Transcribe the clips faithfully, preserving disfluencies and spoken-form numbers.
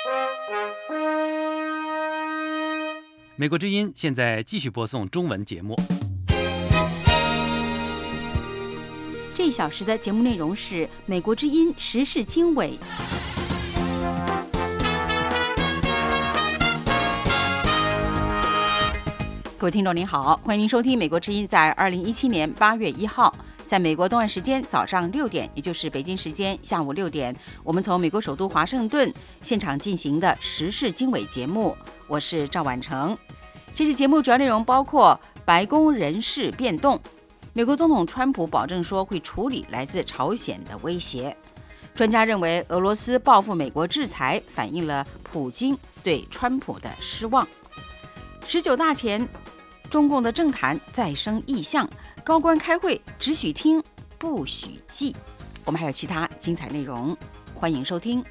美国之音现在继续播送中文节目。 这一小时的节目内容是美国之音时事经纬。各位听众您好，欢迎您收听美国之音在二零一七年八月一号在美国东岸时间早上六点，也就是北京时间下午六点，我们从美国首都华盛顿现场进行的时事经纬节目，我是赵婉成。这期节目主要内容包括白宫人事变动，美国总统川普保证说会处理来自朝鲜的威胁，专家认为俄罗斯报复美国制裁反映了普京对川普的失望。十九大前，中共的政坛再生异象，高官开会只许听不许记。我们还有其他精彩内容，欢迎收听。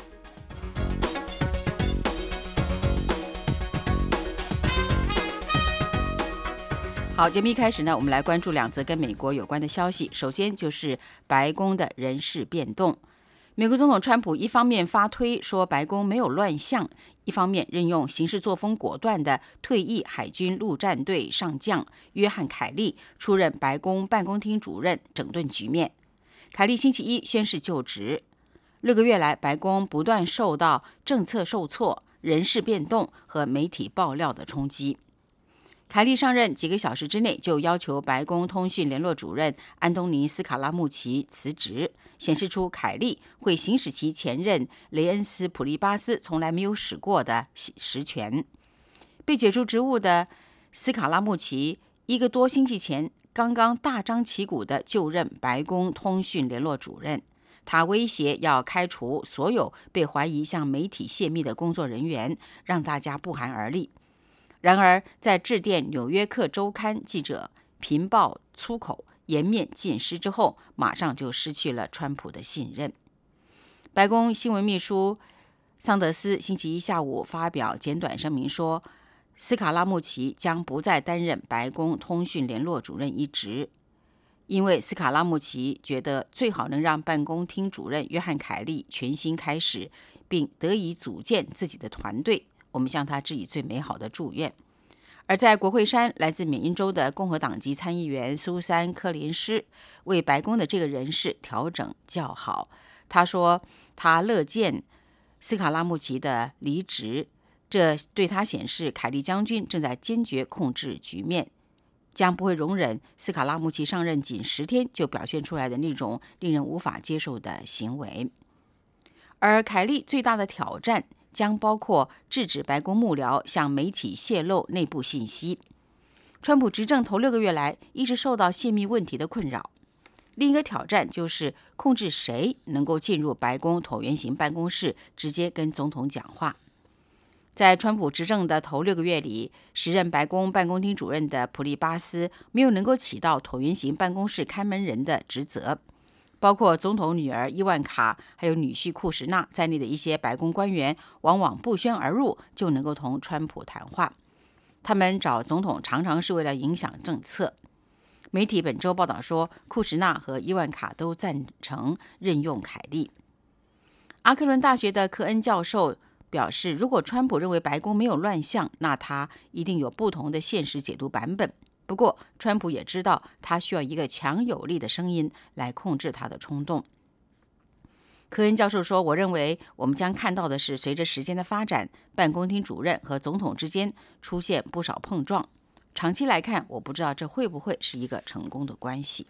好，节目一开始呢，我们来关注两则跟美国有关的消息。首先就是白宫的人事变动。美国总统川普一方面发推说白宫没有乱象，一方面任用行事作风果断的退役海军陆战队上将约翰·凯利出任白宫办公厅主任，整顿局面。凯利星期一宣誓就职。六个月来，白宫不断受到政策受挫、人事变动和媒体爆料的冲击。凯利上任几个小时之内就要求白宫通讯联络主任安东尼·斯卡拉穆奇辞职，显示出凯利会行使其前任雷恩斯·普利巴斯从来没有使过的实权。被解除职务的斯卡拉穆奇一个多星期前刚刚大张旗鼓地就任白宫通讯联络主任，他威胁要开除所有被怀疑向媒体泄密的工作人员，让大家不寒而栗。然而，在致电《纽约客周刊》记者频爆粗口、颜面尽失之后，马上就失去了川普的信任。白宫新闻秘书桑德斯星期一下午发表简短声明说，斯卡拉穆奇将不再担任白宫通讯联络主任一职，因为斯卡拉穆奇觉得最好能让办公厅主任约翰·凯利全新开始，并得以组建自己的团队。我们向他致以最美好的祝愿。而在国会山，来自缅因州的共和党籍参议员苏珊·柯林斯为白宫的这个人事调整叫好。他说，他乐见斯卡拉穆奇的离职，这对他显示凯利将军正在坚决控制局面，将不会容忍斯卡拉穆奇上任仅十天就表现出来的那种令人无法接受的行为。而凯利最大的挑战将包括制止白宫幕僚向媒体泄露内部信息。川普执政头六个月来一直受到泄密问题的困扰。另一个挑战就是控制谁能够进入白宫椭圆形办公室直接跟总统讲话。在川普执政的头六个月里，时任白宫办公厅主任的普利巴斯没有能够起到椭圆形办公室看门人的职责。包括总统女儿伊万卡还有女婿库什纳在内的一些白宫官员，往往不宣而入就能够同川普谈话。他们找总统常常是为了影响政策。媒体本周报道说，库什纳和伊万卡都赞成任用凯利。阿克伦大学的科恩教授表示，如果川普认为白宫没有乱象，那他一定有不同的现实解读版本。不过，川普也知道他需要一个强有力的声音来控制他的冲动。科恩教授说，我认为我们将看到的是，随着时间的发展，办公厅主任和总统之间出现不少碰撞。长期来看，我不知道这会不会是一个成功的关系。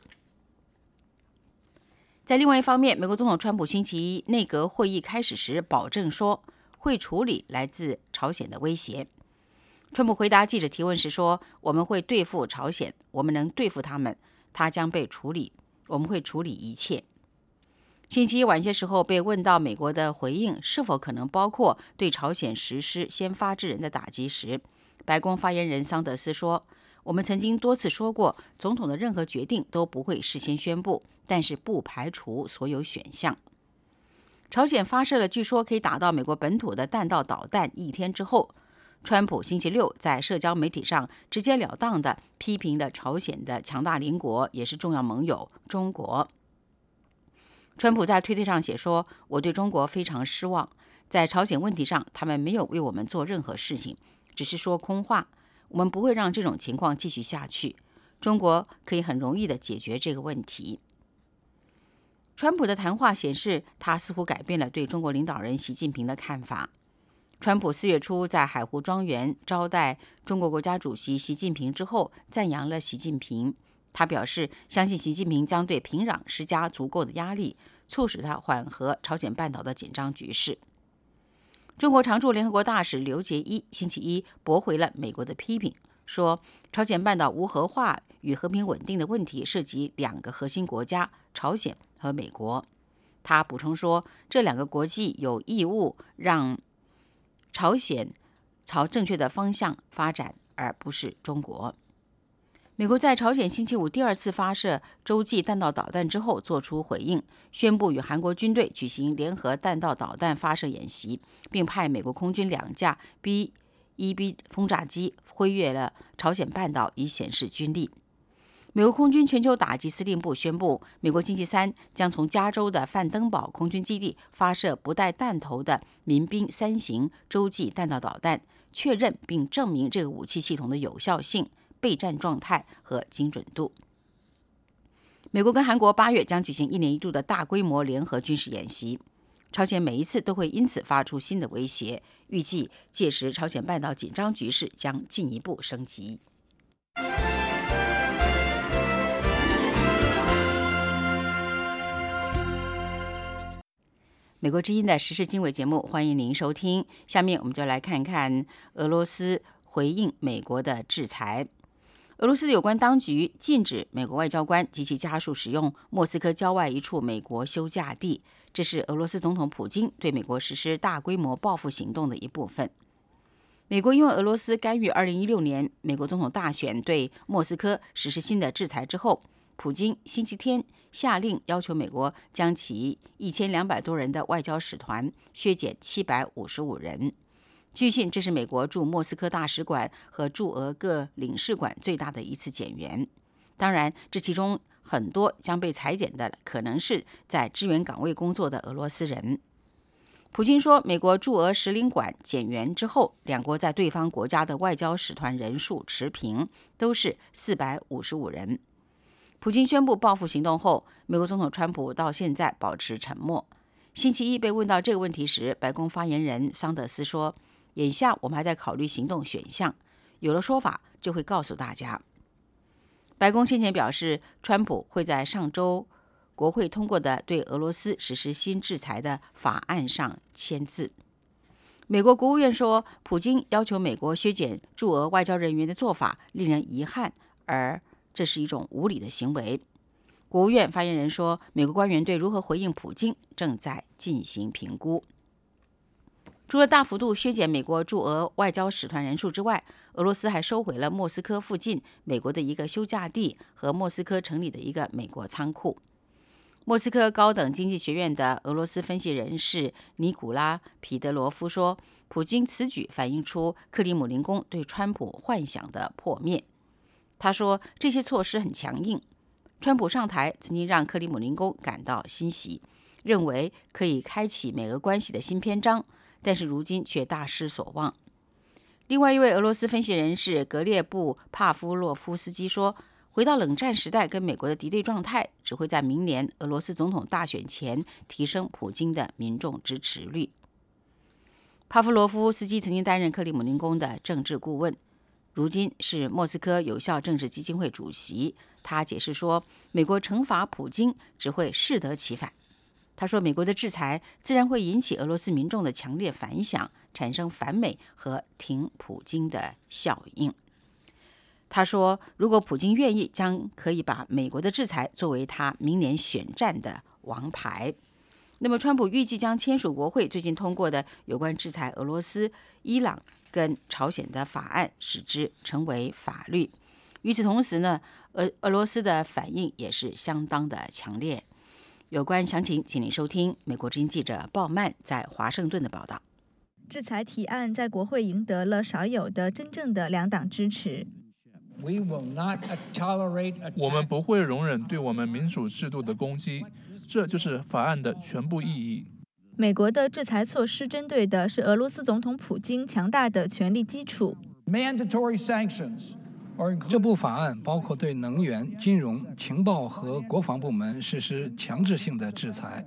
在另外一方面，美国总统川普星期一内阁会议开始时保证说会处理来自朝鲜的威胁。川普回答记者提问时说，我们会对付朝鲜，我们能对付他们，他将被处理，我们会处理一切。星期一晚些时候被问到美国的回应是否可能包括对朝鲜实施先发制人的打击时，白宫发言人桑德斯说，我们曾经多次说过，总统的任何决定都不会事先宣布，但是不排除所有选项。朝鲜发射了据说可以打到美国本土的弹道导弹一天之后，川普星期六在社交媒体上直截了当地批评了朝鲜的强大邻国，也是重要盟友中国。川普在推特上写说，我对中国非常失望， 在朝鲜问题上，他们没有为我们做任何事情，只是说空话。我们不会让这种情况继续下去。中国可以很容易地解决这个问题。川普的谈话显示，他似乎改变了对中国领导人习近平的看法。川普四月初在海湖庄园招待中国国家主席习近平之后，赞扬了习近平。他表示，相信习近平将对平壤施加足够的压力，促使他缓和朝鲜半岛的紧张局势。中国常驻联合国大使刘结一星期一驳回了美国的批评，说朝鲜半岛无核化与和平稳定的问题涉及两个核心国家朝鲜和美国。他补充说，这两个国际有义务让朝鲜朝正确的方向发展，而不是中国。美国在朝鲜星期五第二次发射洲际弹道导弹之后作出回应，宣布与韩国军队举行联合弹道导弹发射演习，并派美国空军两架 B 一 B 轰炸机飞越了朝鲜半岛，以显示军力。美国空军全球打击司令部宣布，美国星期三将从加州的范登堡空军基地发射不带弹头的民兵三型洲际弹道导弹，确认并证明这个武器系统的有效性、备战状态和精准度。美国跟韩国八月将举行一年一度的大规模联合军事演习，朝鲜每一次都会因此发出新的威胁，预计届时朝鲜半岛紧张局势将进一步升级。美国之音的时事经纬节目，欢迎您收听。下面我们就来看看俄罗斯回应美国的制裁。俄罗斯的有关当局禁止美国外交官及其家属使用莫斯科郊外一处美国休假地，这是俄罗斯总统普京对美国实施大规模报复行动的一部分。美国因为俄罗斯干预二零一六年美国总统大选对莫斯科实施新的制裁之后，普京星期天下令要求美国将其一千两百多人的外交使团削减七百五十五人。据信，这是美国驻莫斯科大使馆和驻俄各领事馆最大的一次减员。当然，这其中很多将被裁减的可能是在支援岗位工作的俄罗斯人。普京说，美国驻俄使领馆减员之后，两国在对方国家的外交使团人数持平，都是四百五十五人。普京宣布报复行动后，美国总统川普到现在保持沉默。星期一被问到这个问题时，白宫发言人桑德斯说，眼下我们还在考虑行动选项，有了说法就会告诉大家。白宫先前表示，川普会在上周国会通过的对俄罗斯实施新制裁的法案上签字。美国国务院说，普京要求美国削减驻俄外交人员的做法令人遗憾，而这是一种无理的行为。国务院发言人说，美国官员对如何回应普京正在进行评估。除了大幅度削减美国驻俄外交使团人数之外，俄罗斯还收回了莫斯科附近美国的一个休假地和莫斯科城里的一个美国仓库。莫斯科高等经济学院的俄罗斯分析人士尼古拉·皮德罗夫说，普京此举反映出克里姆林宫对川普幻想的破灭。他说，这些措施很强硬。川普上台曾经让克里姆林宫感到欣喜，认为可以开启美俄关系的新篇章，但是如今却大失所望。另外一位俄罗斯分析人士格列布·帕夫洛夫斯基说，回到冷战时代跟美国的敌对状态，只会在明年俄罗斯总统大选前提升普京的民众支持率。帕夫洛夫斯基曾经担任克里姆林宫的政治顾问，如今是莫斯科有效政治基金会主席。他解释说，美国惩罚普京只会适得其反。他说，美国的制裁自然会引起俄罗斯民众的强烈反响，产生反美和挺普京的效应。他说，如果普京愿意，将可以把美国的制裁作为他明年选战的王牌。那么，川普预计将签署国会最近通过的有关制裁俄罗斯、伊朗跟朝鲜的法案，使之成为法律。与此同时呢，俄俄罗斯的反应也是相当的强烈。有关详情，请您收听美国之音记者鲍曼在华盛顿的报道。 制裁提案在国会赢得了少有的真正的两党支持。 我们不会容忍对我们民主制度的攻击，这就是法案的全部意义。 美国的制裁措施针对的是俄罗斯总统普京强大的权力基础。 这部法案包括对能源、金融、情报和国防部门实施强制性的制裁。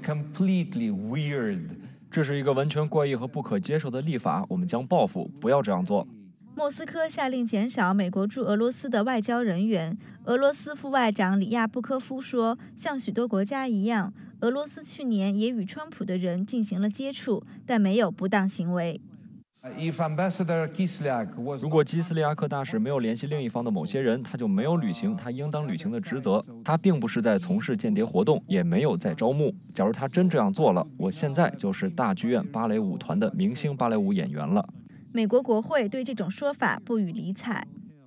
这是一个完全怪异和不可接受的立法，我们将报复，不要这样做。 莫斯科下令减少美国驻俄罗斯的外交人员。俄罗斯副外长里亚布科夫说，像许多国家一样，俄罗斯去年也与川普的人进行了接触，但没有不当行为。 如果基斯利亚克大使没有联系另一方的某些人，他就没有履行他应当履行的职责。他并不是在从事间谍活动，也没有在招募。假如他真这样做了，我现在就是大剧院芭蕾舞团的明星芭蕾舞演员了。 美国国会对这种说法不予理睬。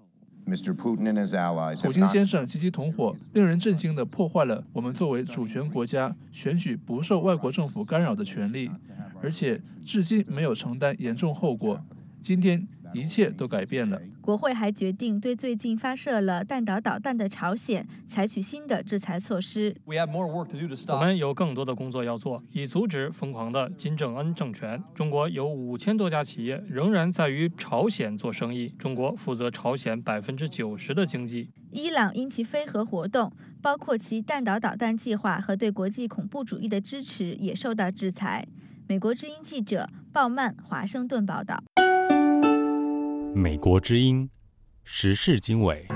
普京先生及其同伙令人震惊地破坏了我们作为主权国家选举不受外国政府干扰的权利，而且至今没有承担严重后果。今天一切都改变了。 国会还决定对最近发射了弹道导弹的朝鲜采取新的制裁措施。 我们有更多的工作要做，以阻止疯狂的金正恩政权。中国有五千多家企业仍然在与朝鲜做生意，中国负责朝鲜百分之九十的经济。 伊朗因其非核活动，包括其弹道导弹计划和对国际恐怖主义的支持，也受到制裁。美国之音记者鲍曼华盛顿报道。 美国之音时事经纬。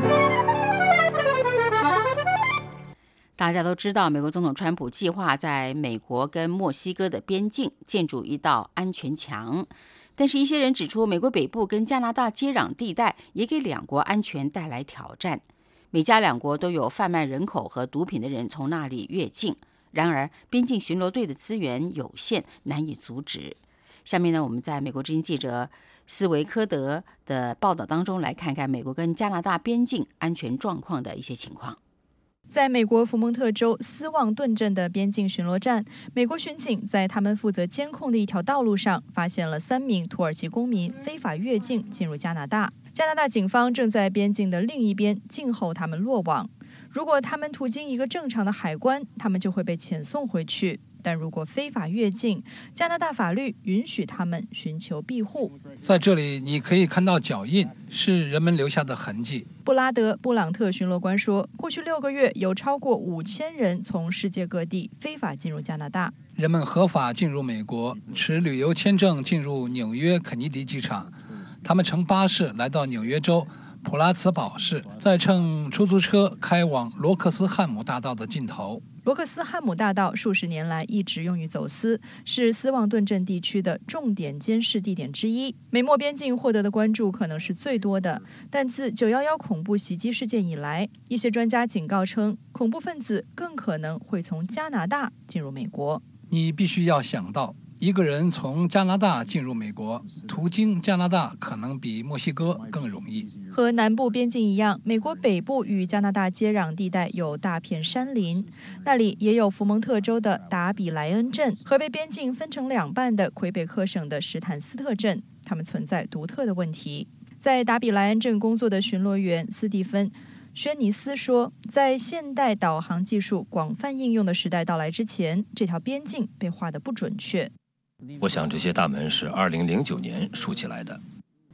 大家都知道，美国总统川普计划在美国跟墨西哥的边境建筑一道安全墙，但是一些人指出，美国北部跟加拿大接壤地带也给两国安全带来挑战。美加两国都有贩卖人口和毒品的人从那里越境，然而边境巡逻队的资源有限，难以阻止。下面呢，我们在美国之音记者斯维科德的报道当中来看看美国跟加拿大边境安全状况的一些情况。 在美国福蒙特州斯旺顿镇的边境巡逻站，美国巡警在他们负责监控的一条道路上发现了三名土耳其公民非法越境进入加拿大。加拿大警方正在边境的另一边静候他们落网。如果他们途经一个正常的海关，他们就会被遣送回去。但如果非法越境，加拿大法律允许他们寻求庇护。 在这里你可以看到脚印，是人们留下的痕迹。 布拉德·布朗特巡逻官说，过去六个月有超过五千人从世界各地非法进入加拿大。 人们合法进入美国，持旅游签证进入纽约肯尼迪机场，他们乘巴士来到纽约州普拉茨堡市，再乘出租车开往罗克斯汉姆大道的尽头。 罗克斯汉姆大道数十年来一直用于走私，是斯旺顿镇地区的重点监视地点之一。美墨边境获得的关注可能是最多的，但自九一一恐怖袭击事件以来，一些专家警告称，恐怖分子更可能会从加拿大进入美国。 你必须要想到，一个人从加拿大进入美国，途经加拿大可能比墨西哥更容易。 和南部边境一样，美国北部与加拿大接壤地带有大片山林，那里也有福蒙特州的达比莱恩镇和被边境分成两半的魁北克省的史坦斯特镇，它们存在独特的问题。在达比莱恩镇工作的巡逻员斯蒂芬·轩尼斯说，在现代导航技术广泛应用的时代到来之前，这条边境被画得不准确。 我想这些大门是二零零九年竖起来的。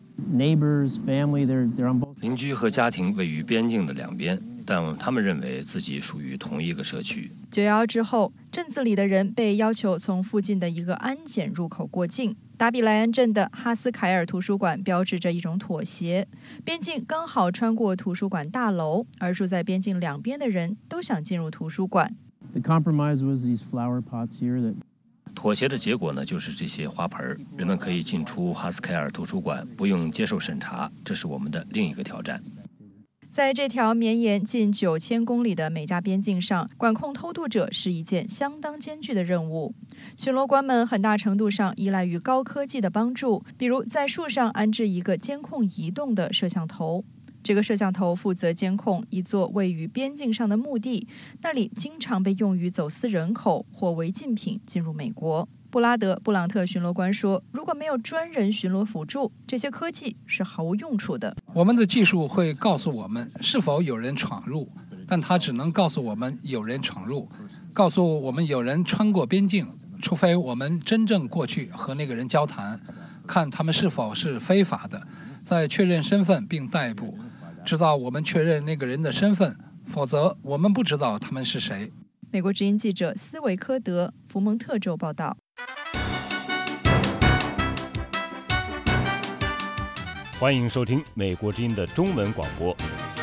邻居和家庭位于边境的两边，但他们认为自己属于同一个社区。 九一一之后，镇子里的人被要求从附近的一个安检入口过境。达比莱恩镇的哈斯凯尔图书馆标志着一种妥协，边境刚好穿过图书馆大楼，而住在边境两边的人都想进入图书馆。 妥协的结果呢，就是这些花盆，人们可以进出哈斯凯尔图书馆，不用接受审查，这是我们的另一个挑战。 在这条绵延近九千公里的美加边境上，管控偷渡者是一件相当艰巨的任务。巡逻官们很大程度上依赖于高科技的帮助，比如在树上安置一个监控移动的摄像头。这个摄像头负责监控一座位于边境上的墓地，那里经常被用于走私人口或违禁品进入美国。布拉德·布朗特巡逻官说，如果没有专人巡逻辅助，这些科技是毫无用处的。 我们的技术会告诉我们是否有人闯入，但它只能告诉我们有人闯入，告诉我们有人穿过边境， 除非我们真正过去和那个人交谈，看他们是否是非法的，再确认身份并逮捕，直到我们确认那个人的身份，否则我们不知道他们是谁。 美国之音记者斯维科德福蒙特州报道。 欢迎收听美国之音的中文广播。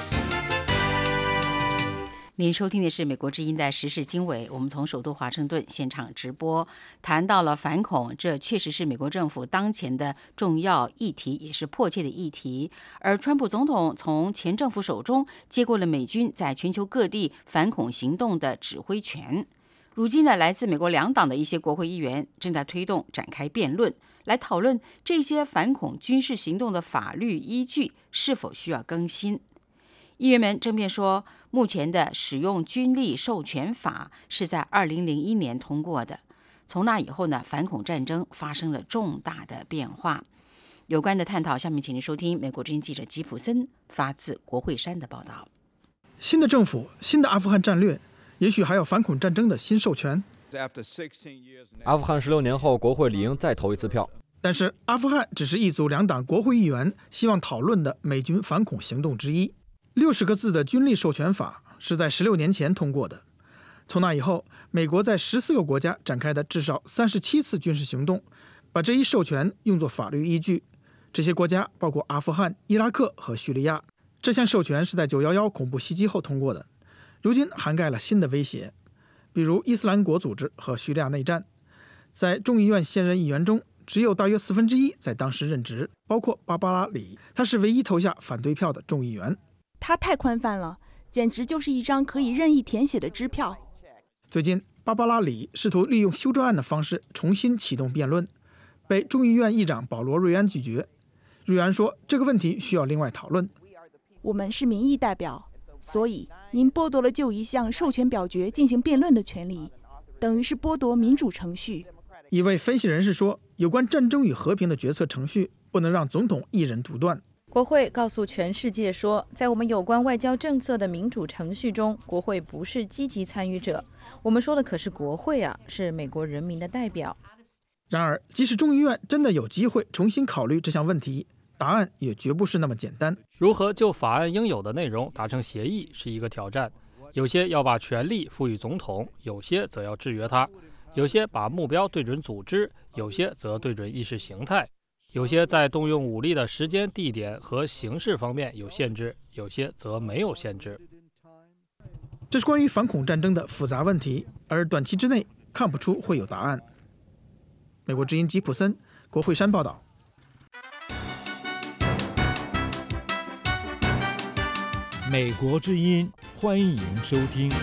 您收听的是美国之音的时事经纬，我们从首都华盛顿现场直播，谈到了反恐，这确实是美国政府当前的重要议题，也是迫切的议题。而川普总统从前政府手中接过了美军在全球各地反恐行动的指挥权。如今呢，来自美国两党的一些国会议员正在推动展开辩论，来讨论这些反恐军事行动的法律依据是否需要更新。议员们争辩说，目前的使用军力授权法是在二零零一年通过的，从那以后呢，反恐战争发生了重大的变化。有关的探讨，下面请您收听美国之音记者吉普森发自国会山的报道。 新的政府，新的阿富汗战略，也许还有反恐战争的新授权。 阿富汗十六年后，国会理应再投一次票。 但是，阿富汗只是一组两党国会议员希望讨论的美军反恐行动之一。六十个字的军力授权法是在十六年前通过的。从那以后，美国在十四个国家展开的至少三十七次军事行动，把这一授权用作法律依据。这些国家包括阿富汗、伊拉克和叙利亚。这项授权是在九一一恐怖袭击后通过的，如今涵盖了新的威胁，比如伊斯兰国组织和叙利亚内战。在众议院现任议员中，只有大约四分之一在当时任职，包括芭芭拉·里，他是唯一投下反对票的众议员。 他太宽泛了，简直就是一张可以任意填写的支票。 最近，芭芭拉·里试图利用修正案的方式重新启动辩论，被众议院议长保罗·瑞安拒绝。瑞安说，这个问题需要另外讨论。 我们是民意代表，所以您剥夺了就一项授权表决进行辩论的权利，等于是剥夺民主程序。 一位分析人士说，有关战争与和平的决策程序不能让总统一人独断。 国会告诉全世界说，在我们有关外交政策的民主程序中，国会不是积极参与者。我们说的可是国会啊，是美国人民的代表。 然而，即使众议院真的有机会重新考虑这项问题，答案也绝不是那么简单。 如何就法案应有的内容达成协议是一个挑战，有些要把权力赋予总统，有些则要制约他，有些把目标对准组织，有些则对准意识形态。有些在动用武力的时间、地点和形式方面有限制，有些则没有限制。 这是关于反恐战争的复杂问题，而短期之内看不出会有答案。美国之音吉普森，国会山报道。 美国之音，欢迎收听。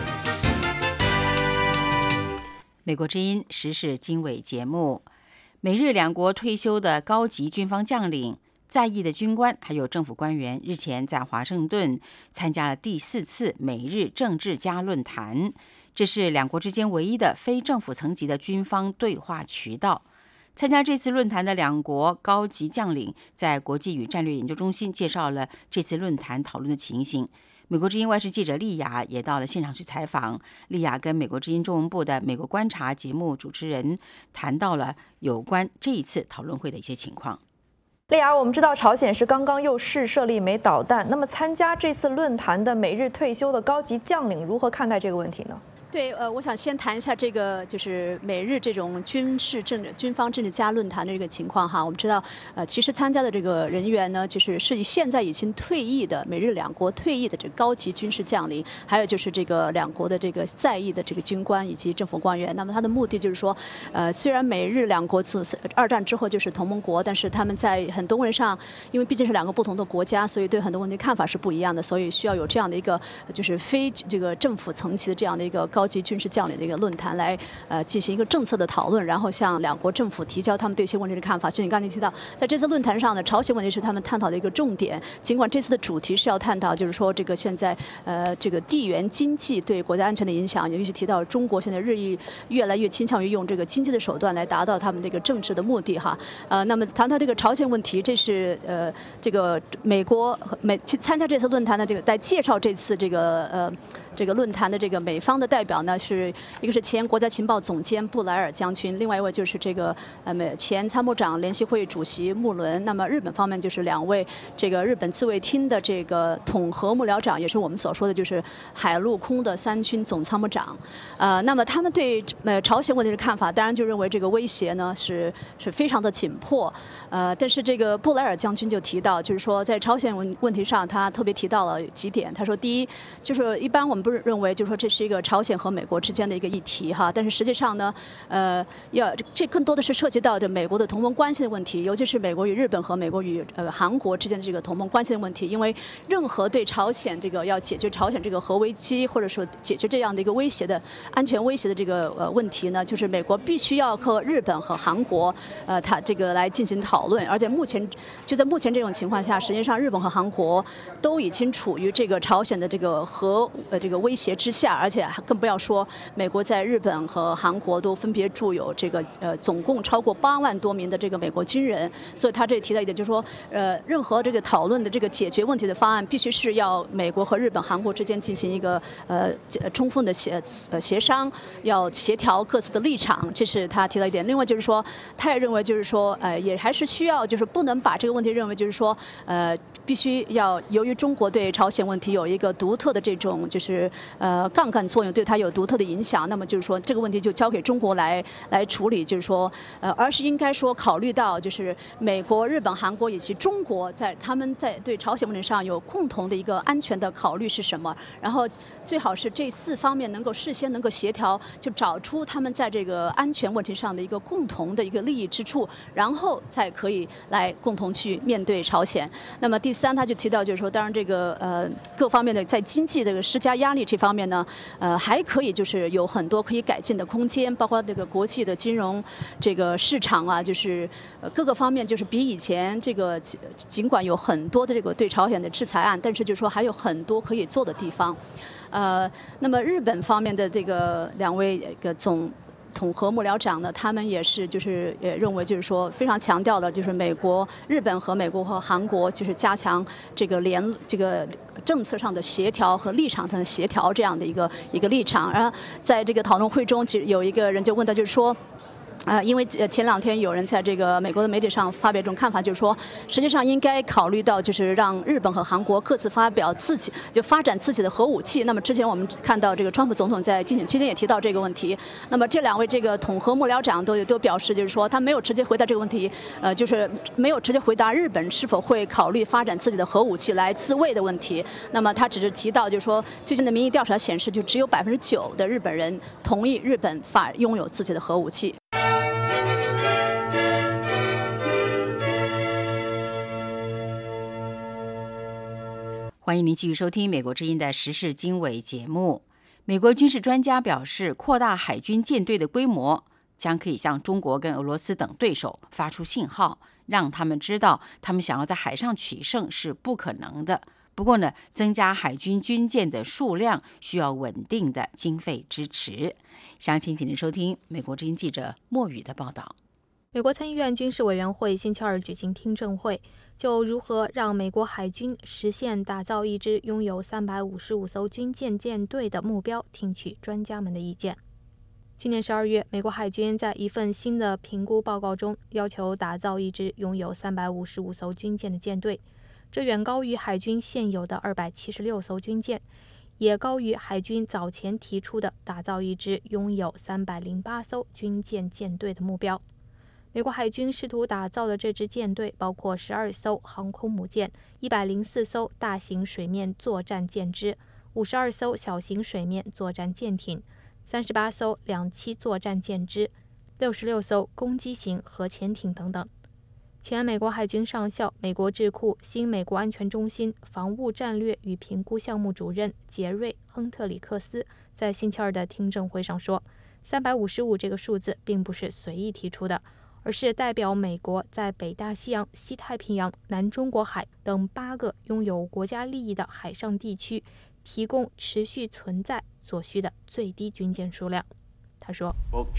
美国之音时事经纬节目。美日两国退休的高级军方将领、在役的军官还有政府官员日前在华盛顿参加了第四次美日政治家论坛，这是两国之间唯一的非政府层级的军方对话渠道。参加这次论坛的两国高级将领在国际与战略研究中心介绍了这次论坛讨论的情形。美国之音外事记者丽雅也到了现场去采访。丽雅跟美国之音中文部的美国观察节目主持人谈到了有关这一次讨论会的一些情况。 丽雅，我们知道朝鲜是刚刚又试射了一枚导弹，那么参加这次论坛的美日退休的高级将领如何看待这个问题呢？ 对，呃，我想先谈一下这个就是美日这种军事政治、军方政治家论坛的这个情况哈。我们知道，呃，其实参加的这个人员呢，就是是现在已经退役的美日两国退役的这个高级军事将领，还有就是这个两国的这个在役的这个军官以及政府官员。那么他的目的就是说，呃，虽然美日两国自二战之后就是同盟国，但是他们在很多问题上，因为毕竟是两个不同的国家，所以对很多问题看法是不一样的，所以需要有这样的一个就是非这个政府层级的这样的一个高级军事将领的一个论坛来呃进行一个政策的讨论，然后向两国政府提交他们对一些问题的看法。就你刚才提到，在这次论坛上呢，朝鲜问题是他们探讨的一个重点。尽管这次的主题是要探讨，就是说这个现在呃这个地缘经济对国家安全的影响，尤其提到中国现在日益越来越倾向于用这个经济的手段来达到他们这个政治的目的哈。呃，那么谈到这个朝鲜问题，这是呃这个美国美参加这次论坛的这个在介绍这次这个呃。这个论坛的这个美方的代表呢是一个是前国家情报总监布莱尔将军，另外一位就是这个呃前参谋长联席会主席穆伦。那么日本方面就是两位这个日本自卫厅的这个统合幕僚长，也是我们所说的就是海陆空的三军总参谋长。呃，那么他们对呃朝鲜问题的看法，当然就认为这个威胁呢是是非常的紧迫。呃，但是这个布莱尔将军就提到，就是说在朝鲜问问题上，他特别提到了几点。他说，第一，就是一般我们不是认为，就是说这是一个朝鲜和美国之间的一个议题哈，但是实际上呢，呃，要这更多的是涉及到这美国的同盟关系的问题，尤其是美国与日本和美国与呃韩国之间的这个同盟关系的问题。因为任何对朝鲜这个要解决朝鲜这个核危机，或者说解决这样的一个威胁的安全威胁的这个呃问题呢，就是美国必须要和日本和韩国呃它这个来进行讨论。而且目前就在目前这种情况下，实际上日本和韩国都已经处于这个朝鲜的这个核呃这个威胁之下，而且更不要说美国在日本和韩国都分别驻有这个呃总共超过八万多名的这个美国军人。所以他这里提到一点，就是说呃任何这个讨论的这个解决问题的方案，必须是要美国和日本、韩国之间进行一个呃充分的协呃协商，要协调各自的立场，这是他提到一点。另外就是说，他也认为就是说呃也还是需要就是不能把这个问题认为就是说呃必须要由于中国对朝鲜问题有一个独特的这种就是呃杠杆作用，对它有独特的影响，那么就是说这个问题就交给中国来来处理，就是说呃而是应该说考虑到就是美国、日本、韩国以及中国在他们在对朝鲜问题上有共同的一个安全的考虑是什么，然后最好是这四方面能够事先能够协调，就找出他们在这个安全问题上的一个共同的一个利益之处，然后再可以来共同去面对朝鲜。那么第三，他就提到就是说，当然这个呃各方面的在经济这个施加压力这方面呢，呃还可以就是有很多可以改进的空间，包括这个国际的金融这个市场啊，就是呃各个方面就是比以前这个尽管有很多的这个对朝鲜的制裁案，但是就是说还有很多可以做的地方。呃，那么日本方面的这个两位个总统合幕僚长呢，他们也是就是也认为就是说非常强调的，就是美国、日本和美国和韩国就是加强这个联这个政策上的协调和立场上的协调这样的一个一个立场。然后在这个讨论会中，其实有一个人就问到，就是说。呃，因为前两天有人在这个美国的媒体上发表这种看法，就是说，实际上应该考虑到，就是让日本和韩国各自发表自己就发展自己的核武器。那么之前我们看到这个川普总统在竞选期间也提到这个问题。那么这两位这个统合幕僚长都都表示，就是说他没有直接回答这个问题，呃，就是没有直接回答日本是否会考虑发展自己的核武器来自卫的问题。那么他只是提到，就是说最近的民意调查显示，就只有百分之九的日本人同意日本法拥有自己的核武器。 欢迎您继续收听《美国之音》的时事经纬节目。美国军事专家表示，扩大海军舰队的规模将可以向中国跟俄罗斯等对手发出信号，让他们知道他们想要在海上取胜是不可能的。不过呢，增加海军军舰的数量需要稳定的经费支持。详情请您收听美国之音记者莫宇的报道。 美国参议院军事委员会星期二举行听证会，就如何让美国海军实现打造一支拥有三百五十五艘军舰舰队的目标，听取专家们的意见。去年十二月，美国海军在一份新的评估报告中要求打造一支拥有三百五十五艘军舰的舰队，这远高于海军现有的二百七十六艘军舰，也高于海军早前提出的打造一支拥有三百零八艘军舰舰队的目标。美国海军试图打造的这支舰队包括十二艘航空母舰、一百零四艘大型水面作战舰只、五十二艘小型水面作战舰艇、三十八艘两栖作战舰只、六十六艘攻击型核潜艇等等。前美国海军上校、美国智库新美国安全中心防务战略与评估项目主任杰瑞·亨特里克斯在星期二的听证会上说，三百五十五这个数字并不是随意提出的，而是代表美国在北大西洋、西太平洋、南中国海等八个拥有国家利益的海上地区提供持续存在所需的最低军舰数量。他说，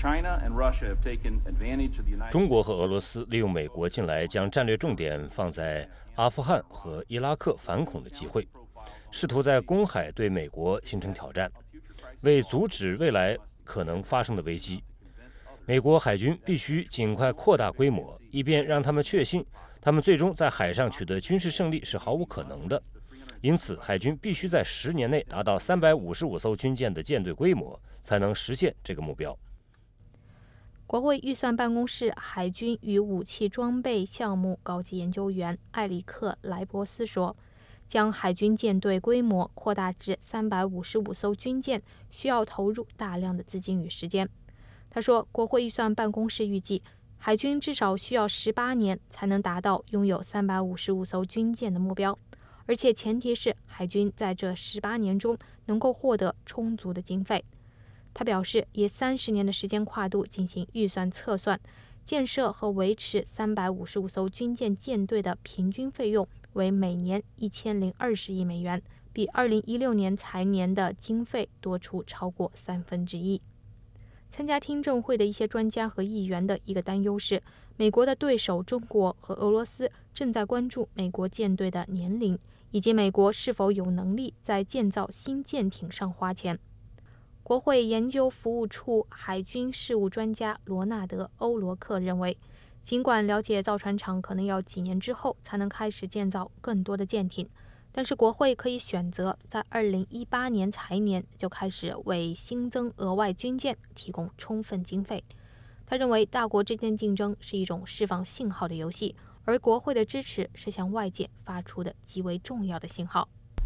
中国和俄罗斯利用美国近来将战略重点放在阿富汗和伊拉克反恐的机会，试图在公海对美国形成挑战。 为阻止未来可能发生的危机，美国海军必须尽快扩大规模，以便让他们确信他们最终在海上取得军事胜利是毫无可能的。因此，海军必须在十年内达到三百五十五艘军舰的舰队规模，才能实现这个目标。 国会预算办公室海军与武器装备项目高级研究员艾里克·莱伯斯说，将海军舰队规模扩大至三百五十五艘军舰，需要投入大量的资金与时间。他说，国会预算办公室预计，海军至少需要十八年才能达到拥有三百五十五艘军舰的目标，而且前提是海军在这十八年中能够获得充足的经费。他表示，以三十年的时间跨度进行预算测算，建设和维持三百五十五艘军舰舰队的平均费用为每年一千零二十亿美元，比二零一六年财年的经费多出超过三分之一。参加听证会的一些专家和议员的一个担忧是，美国的对手中国和俄罗斯正在关注美国舰队的年龄，以及美国是否有能力在建造新舰艇上花钱。国会研究服务处海军事务专家罗纳德·欧罗克认为，尽管了解造船厂可能要几年之后才能开始建造更多的舰艇，但是国会可以选择在二零一八年财年就开始为新增额外军舰提供充分经费。他认为，大国之间竞争是一种释放信号的游戏，而国会的支持是向外界发出的极为重要的信号。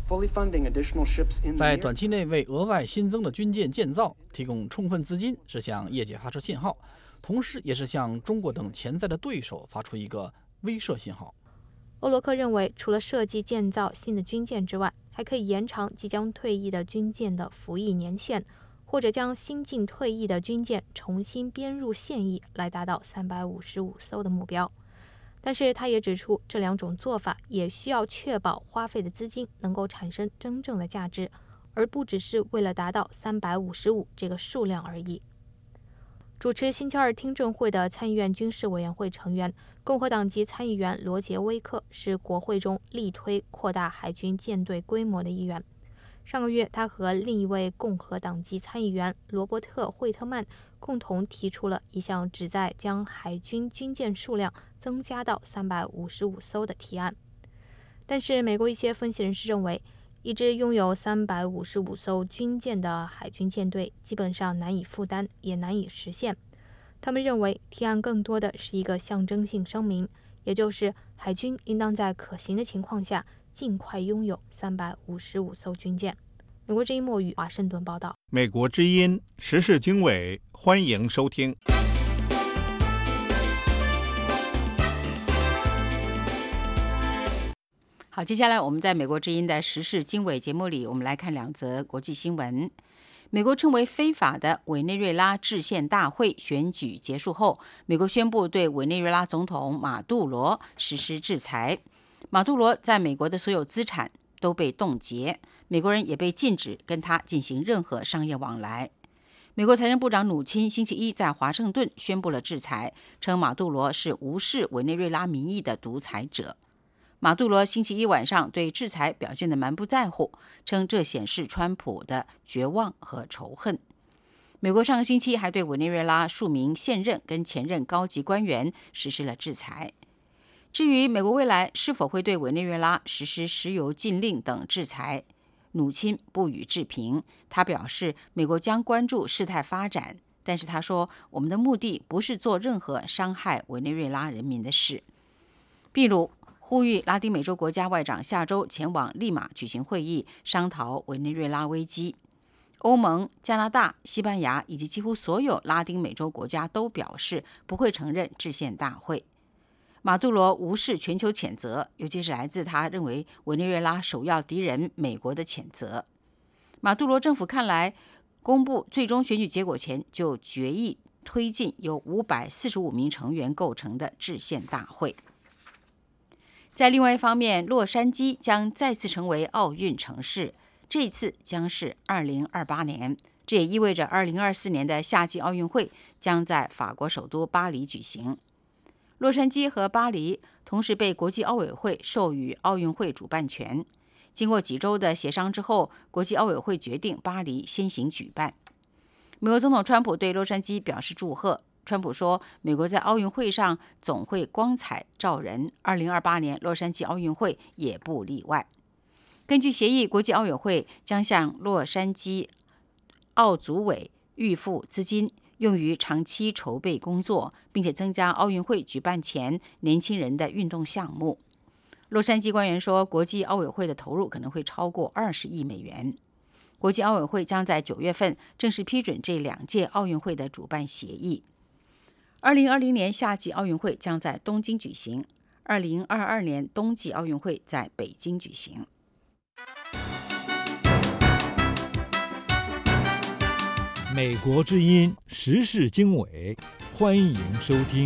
在短期内为额外新增的军舰建造提供充分资金，是向业界发出信号，同时也是向中国等潜在的对手发出一个威慑信号。 欧罗克认为，除了设计建造新的军舰之外，还可以延长即将退役的军舰的服役年限，或者将新近退役的军舰重新编入现役，来达到三百五十五艘的目标。但是他也指出，这两种做法也需要确保花费的资金能够产生真正的价值，而不只是为了达到三百五十五这个数量而已。主持星期二听证会的参议院军事委员会成员、共和党籍参议员罗杰·威克是国会中力推扩大海军舰队规模的一员。上个月，他和另一位共和党籍参议员罗伯特·惠特曼共同提出了一项旨在将海军军舰数量增加到三百五十五艘的提案。但是，美国一些分析人士认为，一支拥有三百五十五艘军舰的海军舰队基本上难以负担，也难以实现。他们认为，提案更多的是一个象征性声明，也就是海军应当在可行的情况下尽快拥有三百五十五艘军舰。美国之音墨语华盛顿报道。 美国之音时事经纬，欢迎收听。 好，接下来我们在美国之音的时事经纬节目里，我们来看两则国际新闻。美国称为非法的委内瑞拉制宪大会选举结束后，美国宣布对委内瑞拉总统马杜罗实施制裁。马杜罗在美国的所有资产都被冻结，美国人也被禁止跟他进行任何商业往来。美国财政部长努钦星期一在华盛顿宣布了制裁，称马杜罗是无视委内瑞拉民意的独裁者。马杜罗星期一晚上对制裁表现得蛮不在乎，称这显示川普的绝望和仇恨。美国上个星期还对委内瑞拉数名现任跟前任高级官员实施了制裁。至于美国未来是否会对委内瑞拉实施石油禁令等制裁，努钦不予置评。他表示，美国将关注事态发展，但是他说，我们的目的不是做任何伤害委内瑞拉人民的事。秘鲁呼吁拉丁美洲国家外长下周前往利马举行会议，商讨委内瑞拉危机。欧盟、加拿大、西班牙以及几乎所有拉丁美洲国家都表示不会承认制宪大会。马杜罗无视全球谴责，尤其是来自他认为委内瑞拉首要敌人美国的谴责。马杜罗政府看来，公布最终选举结果前就决议推进由五百四十五名成员构成的制宪大会。在另外一方面，洛杉矶将再次成为奥运城市，这次将是二零二八年，这也意味着二零二四年的夏季奥运会将在法国首都巴黎举行。洛杉矶和巴黎同时被国际奥委会授予奥运会主办权。 经过几周的协商之后，国际奥委会决定巴黎先行举办。美国总统川普对洛杉矶表示祝贺。川普说，美国在奥运会上总会光彩照人，二零二八年洛杉矶奥运会也不例外。根据协议，国际奥委会将向洛杉矶奥组委预付资金，用于长期筹备工作，并且增加奥运会举办前年轻人的运动项目。洛杉矶官员说，国际奥委会的投入可能会超过二十亿美元。国际奥委会将在九月份正式批准这两届奥运会的主办协议。二零二零年夏季奥运会将在东京举行，二零二二年冬季奥运会在北京举行。 美国之音时事经纬，欢迎收听。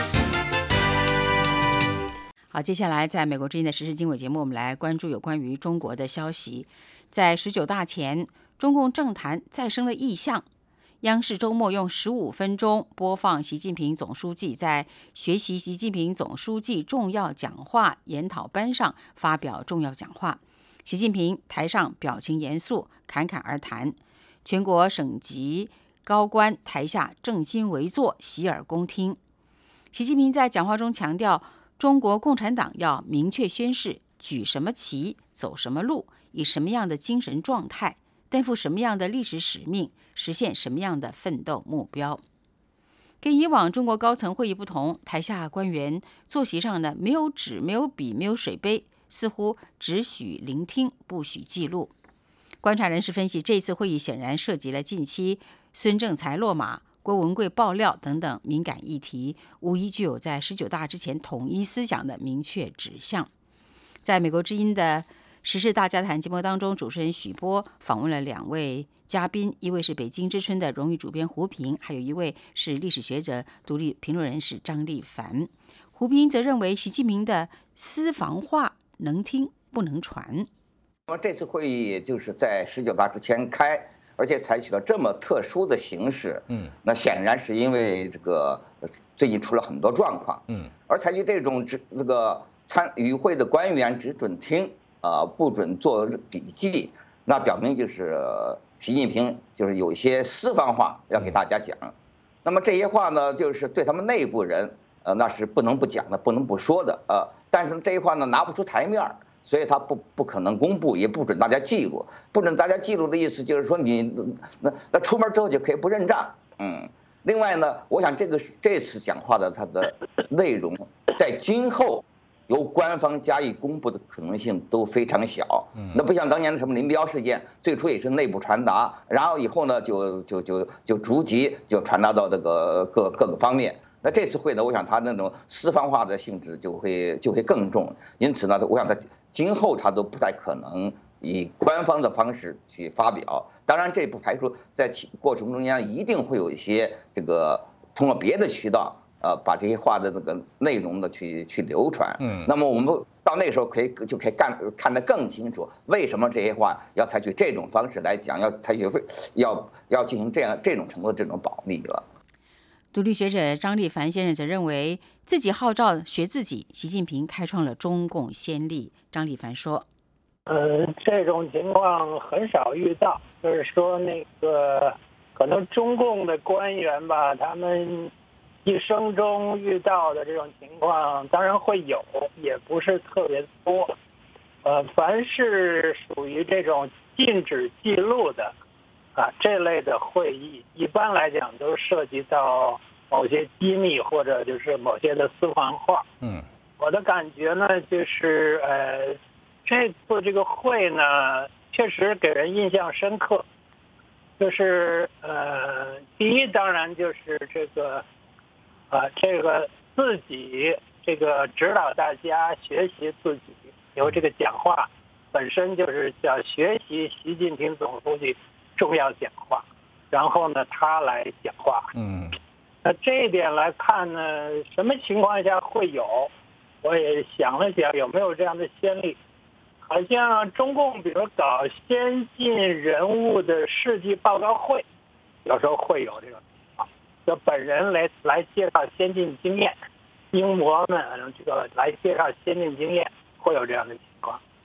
好，接下来在美国之音的时事经纬节目，我们来关注有关于中国的消息。在十九大前，中共政坛再生了异象。央视周末用十五分钟播放习近平总书记在学习习近平总书记重要讲话研讨班上发表重要讲话。习近平台上表情严肃，侃侃而谈，全国省级高官台下正襟危坐，洗耳恭听。习近平在讲话中强调，中国共产党要明确宣示举什么旗，走什么路，以什么样的精神状态，担负什么样的历史使命，实现什么样的奋斗目标。跟以往中国高层会议不同，台下官员坐席上呢，没有纸，没有笔，没有水杯，似乎只许聆听，不许记录。观察人士分析，这次会议显然涉及了近期孙政才落马、郭文贵爆料等等敏感议题，无疑具有在十九大之前统一思想的明确指向。在美国之音的时事大家谈节目当中，主持人许波访问了两位嘉宾，一位是北京之春的荣誉主编胡平，还有一位是历史学者、独立评论人士张立凡。胡平则认为，习近平的私房话能听不能传。 那么这次会议就是在十九大之前开，而且采取了这么特殊的形式，嗯，那显然是因为这个最近出了很多状况，嗯，而采取这种只这个参与会的官员只准听。呃，不准做笔记，那表明就是习近平就是有一些私房话要给大家讲。那么这些话呢，就是对他们内部人，呃，那是不能不讲的，不能不说的，呃，但是这些话呢拿不出台面，所以他不不可能公布，也不准大家记录。不准大家记录的意思就是说你那那出门之后就可以不认账，嗯。另外呢，我想这个这次讲话的它的内容，在今后由官方加以公布的可能性都非常小，那不像当年的什么林彪事件，最初也是内部传达，然后以后呢就就就就逐级就传达到这个各各个方面。那这次会呢，我想他那种私房话的性质就会就会更重，因此呢，我想他今后他都不太可能以官方的方式去发表。当然，这不排除在过程中间一定会有一些这个通过别的渠道。呃，把这些话的那个内容的去去流传，嗯，那么我们到那个时候可以就可以看看得更清楚，为什么这些话要采取这种方式来讲，要采取要要进行这样这种程度的这种保密了。 独立学者张立凡先生则认为，自己号召学自己，习近平开创了中共先例。张立凡说：“ 呃，这种情况很少遇到，就是说那个可能中共的官员吧，他们。”一生中遇到的这种情况当然会有，也不是特别多。呃，凡是属于这种禁止记录的啊这类的会议，一般来讲都涉及到某些机密或者就是某些的私房话。嗯，我的感觉呢，就是呃，这次这个会呢，确实给人印象深刻。就是呃，第一当然就是这个。啊，这个自己这个指导大家学习自己，由这个讲话本身就是叫学习习近平总书记重要讲话，然后呢他来讲话。嗯，那这一点来看呢，什么情况下会有？我也想了想，有没有这样的先例？好像中共比如搞先进人物的事迹报告会，有时候会有这种。就本人来来介绍先进经验，英模们这个来介绍先进经验，会有这样的情况。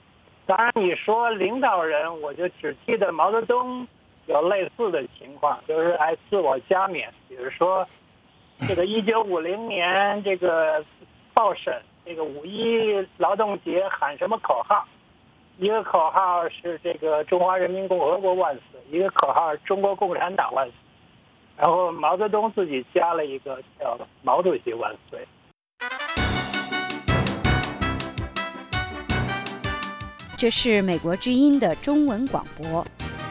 当然，你说领导人，我就只记得毛泽东有类似的情况，就是爱自我加冕。比如说，这个一九五零年这个报审，这个五一劳动节喊什么口号？一个口号是这个中华人民共和国万岁，一个口号是中国共产党万岁。然后毛泽东自己加了一个叫毛主席万岁。 这是美国之音的中文广播。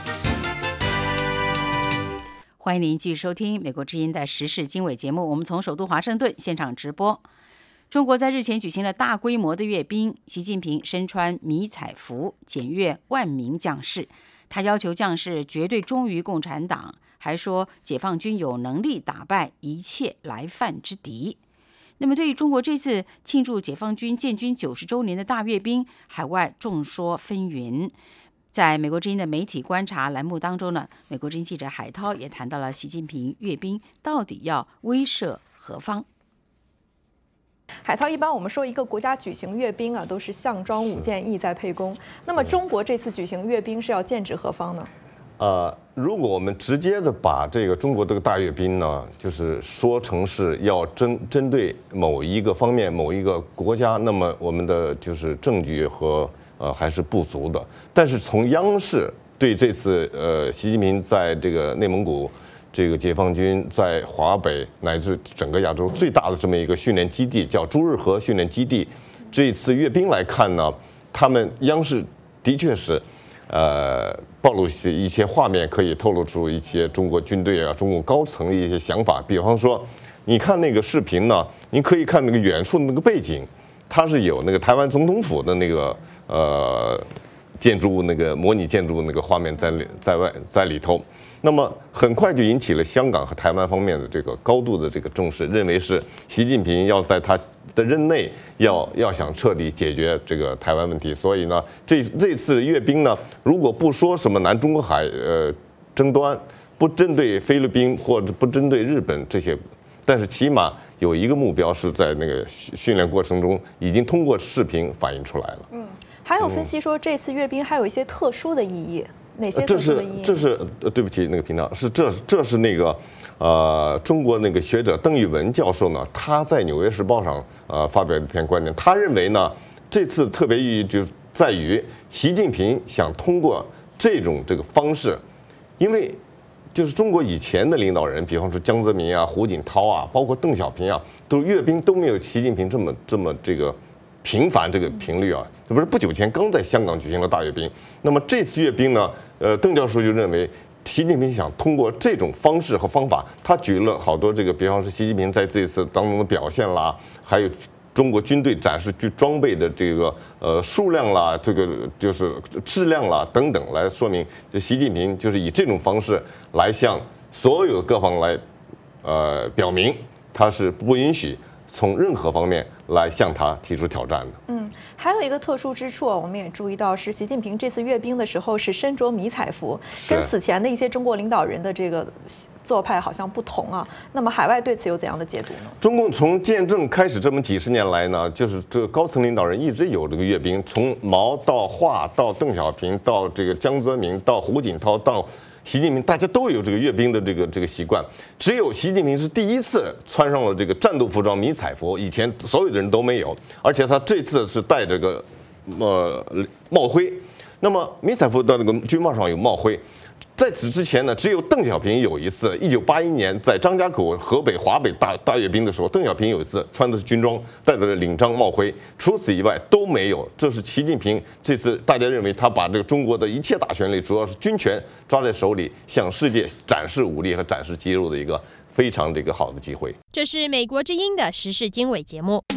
欢迎您继续收听美国之音的时事经纬节目，我们从首都华盛顿现场直播。中国在日前举行了大规模的阅兵，习近平身穿迷彩服检阅万名将士，他要求将士绝对忠于共产党，还说解放军有能力打败一切来犯之敌。那么对于中国这次庆祝解放军建军九十周年的大阅兵，海外众说纷纭。在美国之音的媒体观察栏目当中呢，美国之音记者海涛也谈到了习近平阅兵到底要威慑何方。 海涛，一般我们说一个国家举行阅兵啊，都是项庄舞剑，意在沛公。那么中国这次举行阅兵是要剑指何方呢？ 呃，如果我们直接的把这个中国这个大阅兵呢，就是说成是要针针对某一个方面、某一个国家，那么我们的就是证据和呃还是不足的。但是从央视对这次呃习近平在这个内蒙古这个解放军在华北乃至整个亚洲最大的这么一个训练基地，叫朱日和训练基地，这一次阅兵来看呢，他们央视的确是。呃，暴露一些画面，可以透露出一些中国军队啊、中国高层的一些想法。比方说，你看那个视频呢，你可以看那个远处的那个背景，它是有那个台湾总统府的那个呃建筑物，那个模拟建筑物那个画面在在外在里头。那么很快就引起了香港和台湾方面的这个高度的这个重视，认为是习近平要在他的任内要要想彻底解决这个台湾问题，所以呢，这这次阅兵呢，如果不说什么南中国海呃争端，不针对菲律宾或者不针对日本这些，但是起码有一个目标是在那个训练过程中已经通过视频反映出来了。 嗯，还有分析说这次阅兵还有一些特殊的意义。哪些这是这是对不起，那个频道是这这是那个呃中国那个学者邓玉文教授呢，他在《纽约时报》上呃发表一篇观点，他认为呢，这次特别意义就在于习近平想通过这种这个方式，因为就是中国以前的领导人，比方说江泽民啊、胡锦涛啊，包括邓小平啊，都阅兵都没有习近平这么这么这个。频繁这个频率啊，这不是不久前刚在香港举行了大阅兵。那么这次阅兵呢，呃，邓教授就认为，习近平想通过这种方式和方法，他举了好多这个，比方说习近平在这次当中的表现啦，还有中国军队展示具装备的这个呃数量啦，这个就是质量啦等等，来说明这习近平就是以这种方式来向所有各方来呃表明，他是不允许从任何方面来向他提出挑战的。 嗯，还有一个特殊之处，我们也注意到是习近平这次阅兵的时候是身着迷彩服，跟此前的一些中国领导人的这个做派好像不同啊。那么海外对此有怎样的解读呢？ 中共从建政开始这么几十年来呢，就是这个高层领导人一直有这个阅兵，从毛到华到邓小平到这个江泽民到胡锦涛到习近平，大家都有这个阅兵的这个这个习惯，只有习近平是第一次穿上了这个战斗服装迷彩服，以前所有的人都没有，而且他这次是戴着个呃帽徽，那么迷彩服的那个军帽上有帽徽。在此之前呢，只有邓小平有一次，一九八一年在张家口河北华北大大阅兵的时候，邓小平有一次穿的是军装，戴着领章帽徽，除此以外都没有。这是习近平这次大家认为他把这个中国的一切大权力，主要是军权抓在手里，向世界展示武力和展示肌肉的一个非常这个好的机会。 这是美国之音的时事经纬节目。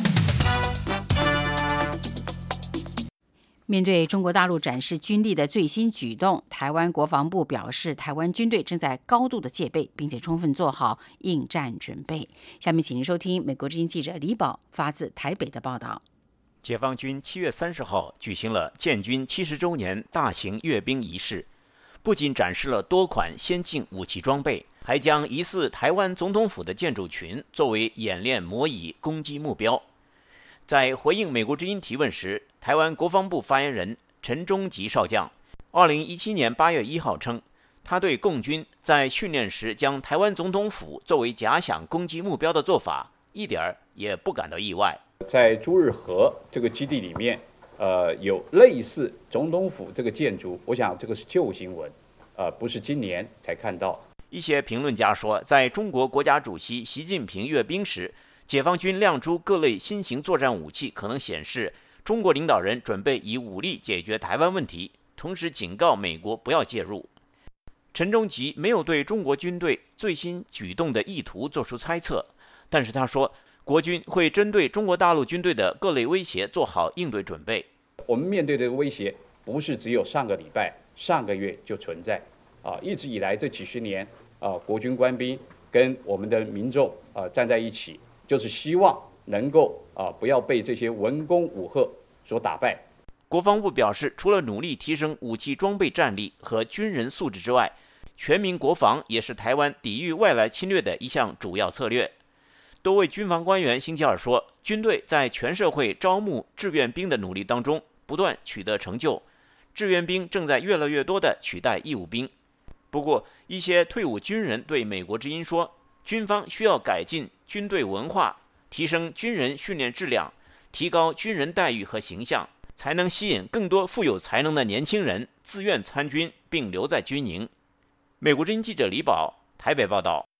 面对中国大陆展示军力的最新举动，台湾国防部表示，台湾军队正在高度的戒备，并且充分做好应战准备。下面请您收听美国之音记者李宝发自台北的报道。 解放军七月三十号举行了建军七十周年大型阅兵仪式，不仅展示了多款先进武器装备，还将疑似台湾总统府的建筑群作为演练模拟攻击目标。在回应美国之音提问时，台湾国防部发言人陈忠吉少将，二零一七年八月一号称，他对共军在训练时将台湾总统府作为假想攻击目标的做法，一点儿也不感到意外。 在朱日和这个基地里面，呃，有类似总统府这个建筑，我想这个是旧新闻，呃，不是今年才看到。 一些评论家说，在中国国家主席习近平阅兵时，解放军亮出各类新型作战武器，可能显示中国领导人准备以武力解决台湾问题，同时警告美国不要介入。陈忠吉没有对中国军队最新举动的意图做出猜测，但是他说，国军会针对中国大陆军队的各类威胁做好应对准备。 我们面对的威胁不是只有上个礼拜、上个月就存在，啊，一直以来这几十年，啊，国军官兵跟我们的民众啊站在一起，就是希望能够啊不要被这些文攻武吓所打败。 国防部表示，除了努力提升武器装备战力和军人素质之外，全民国防也是台湾抵御外来侵略的一项主要策略。多位军方官员星期二说，军队在全社会招募志愿兵的努力当中不断取得成就，志愿兵正在越来越多地取代义务兵。不过，一些退伍军人对美国之音说，军方需要改进军队文化，提升军人训练质量，提高军人待遇和形象，才能吸引更多富有才能的年轻人自愿参军并留在军营。美国之音记者李宝台北报道。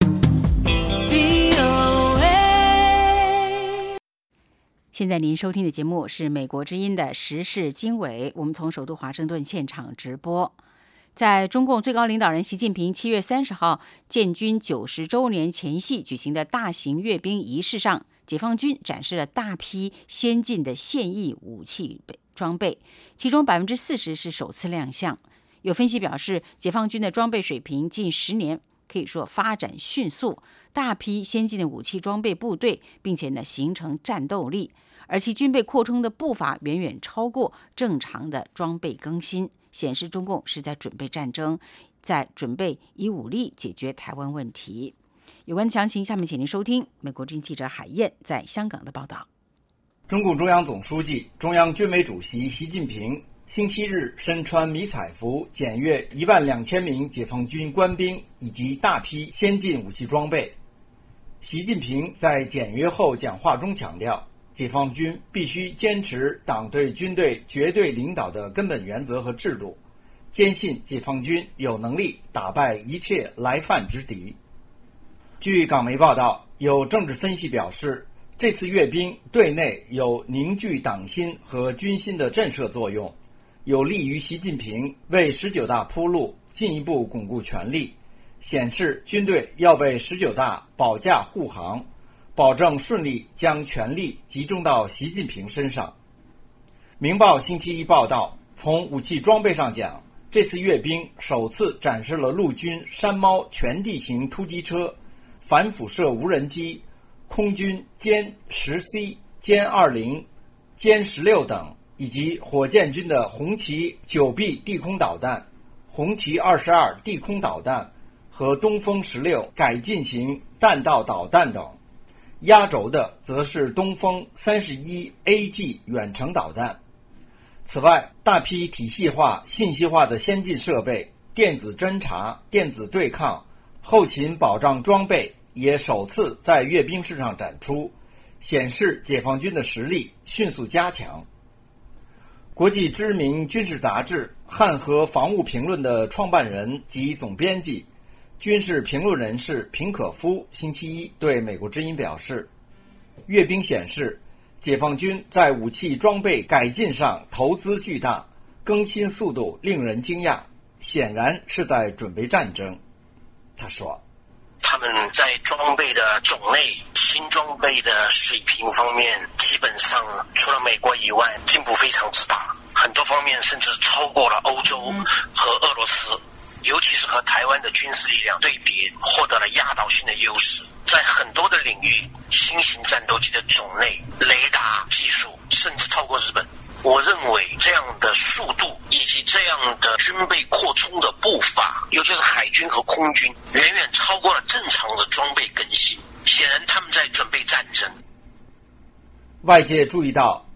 现在您收听的节目是美国之音的时事经纬，我们从首都华盛顿现场直播。在中共最高领导人习近平七月三十号建军九十周年前夕举行的大型阅兵仪式上，解放军展示了大批先进的现役武器装备，其中百分之四十是首次亮相。有分析表示，解放军的装备水平近十年可以说发展迅速，大批先进的武器装备部队，并且呢形成战斗力，而其军备扩充的步伐远远超过正常的装备更新，显示中共是在准备战争，在准备以武力解决台湾问题。有关详情，下面请您收听美国之音记者海燕在香港的报道。 中共中央总书记、中央军委主席习近平星期日身穿迷彩服检阅一万两千名解放军官兵以及大批先进武器装备。习近平在检阅后讲话中强调，解放军必须坚持党对军队绝对领导的根本原则和制度，坚信解放军有能力打败一切来犯之敌。据港媒报道，有政治分析表示，这次阅兵对内有凝聚党心和军心的震慑作用，有利于习近平为十九大铺路，进一步巩固权力，显示军队要为十九大保驾护航，保证顺利将权力集中到习近平身上。明报星期一报道，从武器装备上讲，这次阅兵首次展示了陆军山猫全地形突击车、反辐射无人机、空军歼十 C、歼二零、歼十六等，以及火箭军的红旗九 B 地空导弹、红旗二十二地空导弹和东风十六改进型弹道导弹等。压轴的则是东风三十一 A G 远程导弹。此外，大批体系化、信息化的先进设备、电子侦察、电子对抗、后勤保障装备也首次在阅兵式上展出，显示解放军的实力迅速加强。国际知名军事杂志《汉和防务评论》的创办人及总编辑、军事评论人士平可夫星期一对美国之音表示，阅兵显示解放军在武器装备改进上投资巨大，更新速度令人惊讶，显然是在准备战争。他说， 他们在装备的种类、新装备的水平方面，基本上除了美国以外进步非常之大，很多方面甚至超过了欧洲和俄罗斯，尤其是和台湾的军事力量对比，获得了压倒性的优势。在很多的领域，新型战斗机的种类、雷达技术甚至超过日本。我认为这样的速度以及这样的军备扩充的步伐，尤其是海军和空军，远远超过了正常的装备更新。显然他们在准备战争。 外界注意到，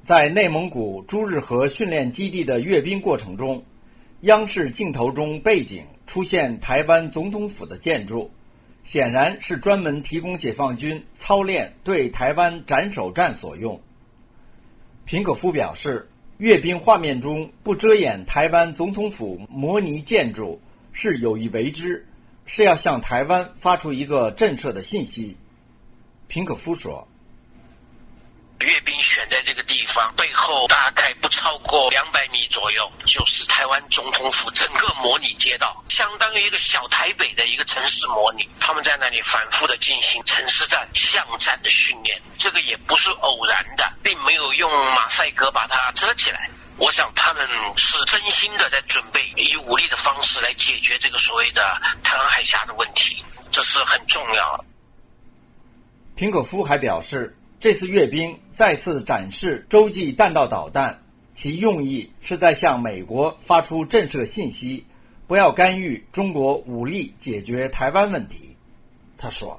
在内蒙古朱日和训练基地的阅兵过程中，央视镜头中背景出现台湾总统府的建筑，显然是专门提供解放军操练对台湾斩首战所用。平可夫表示，阅兵画面中不遮掩台湾总统府模拟建筑是有意为之，是要向台湾发出一个震慑的信息。平可夫说， 阅兵选在这个地方，背后大概不超过两百米左右，就是台湾总统府整个模拟街道，相当于一个小台北的一个城市模拟。他们在那里反复的进行城市战、巷战的训练，这个也不是偶然的，并没有用马赛克把它遮起来。我想他们是真心的在准备以武力的方式来解决这个所谓的台湾海峡的问题，这是很重要的。 平可夫还表示，这次阅兵再次展示洲际弹道导弹，其用意是在向美国发出震慑信息，不要干预中国武力解决台湾问题。他说，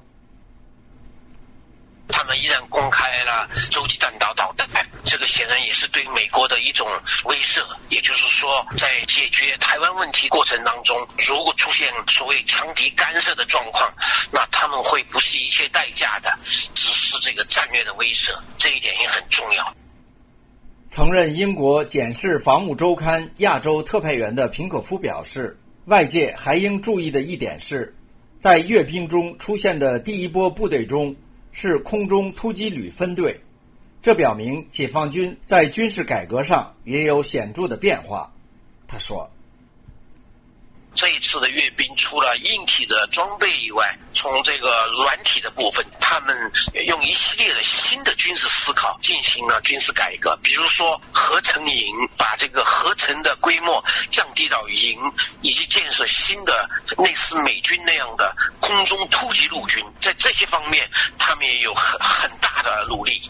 他们依然公开了洲际弹道导弹，这个显然也是对美国的一种威慑。也就是说，在解决台湾问题过程当中，如果出现所谓强敌干涉的状况，那他们会不惜一切代价的实施这个战略的威慑，这一点也很重要。 曾任英国检视防务周刊亚洲特派员的平可夫表示，外界还应注意的一点是，在阅兵中出现的第一波部队中是空中突击旅分队，这表明解放军在军事改革上也有显著的变化。他说， 这一次的阅兵除了硬体的装备以外，从这个软体的部分，他们用一系列的新的军事思考进行了军事改革。比如说合成营，把这个合成的规模降低到营，以及建设新的类似美军那样的空中突击陆军，在这些方面他们也有很很大的努力。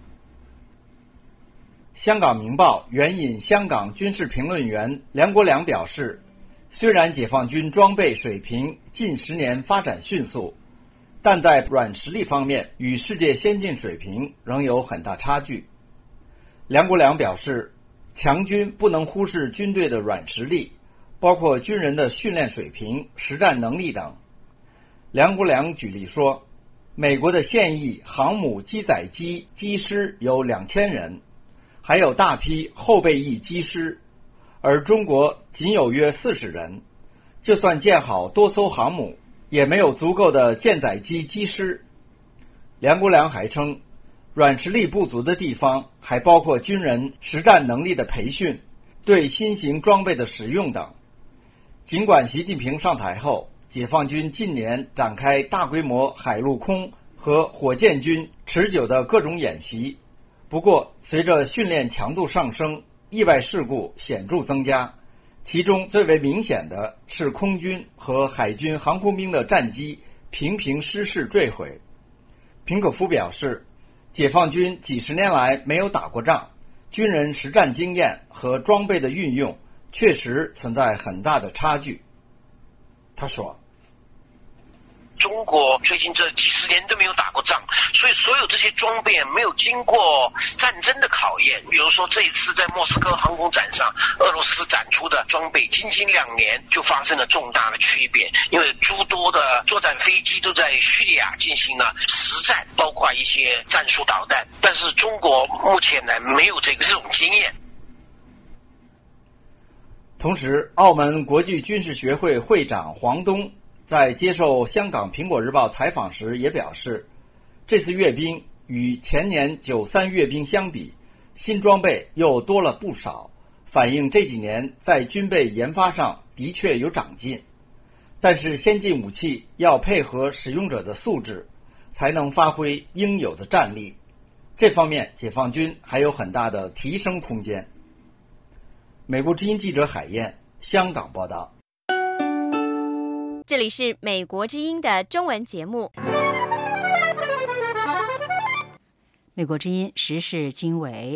香港明报援引香港军事评论员梁国良表示，虽然解放军装备水平近十年发展迅速，但在软实力方面与世界先进水平仍有很大差距。梁国良表示，强军不能忽视军队的软实力，包括军人的训练水平、实战能力等。梁国良举例说，美国的现役航母机载机机师有两千人，还有大批后备役机师，而中国仅有约四十人，就算建好多艘航母，也没有足够的舰载机机师。梁国良还称，软实力不足的地方还包括军人实战能力的培训、对新型装备的使用等。尽管习近平上台后，解放军近年展开大规模海陆空和火箭军持久的各种演习，不过随着训练强度上升，意外事故显著增加，其中最为明显的是空军和海军航空兵的战机频频失事坠毁。平可夫表示，解放军几十年来没有打过仗，军人实战经验和装备的运用确实存在很大的差距。他说， 中国最近这几十年都没有打过仗，所以所有这些装备没有经过战争的考验。比如说这一次在莫斯科航空展上，俄罗斯展出的装备仅仅两年就发生了重大的区别，因为诸多的作战飞机都在叙利亚进行了实战，包括一些战术导弹，但是中国目前呢没有这个这种经验。 同时，澳门国际军事学会会长黄东在接受香港苹果日报采访时也表示，这次阅兵与前年九三阅兵相比，新装备又多了不少，反映这几年在军备研发上的确有长进。但是先进武器要配合使用者的素质，才能发挥应有的战力，这方面解放军还有很大的提升空间。美国之音记者海燕，香港报道。 这里是美国之音的中文节目。 美国之音时事经纬，